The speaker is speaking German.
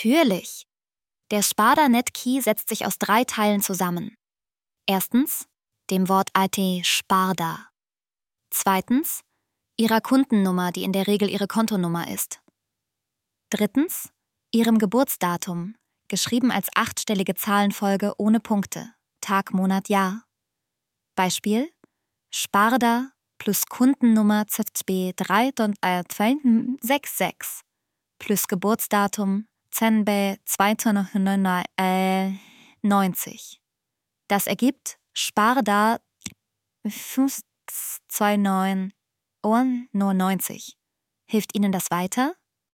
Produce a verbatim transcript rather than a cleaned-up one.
Natürlich. Der Sparda-Net-Key setzt sich aus drei Teilen zusammen. Erstens, dem Wort I T Sparda. Zweitens, Ihrer Kundennummer, die in der Regel Ihre Kontonummer ist. Drittens, Ihrem Geburtsdatum, geschrieben als achtstellige Zahlenfolge ohne Punkte, Tag, Monat, Jahr. Beispiel: Sparda plus Kundennummer Z B drei zwei sechs sechs plus Geburtsdatum zehn B zweihundertneunzig. Das ergibt Sparda fünf zwei neun neunzig. Hilft Ihnen das weiter?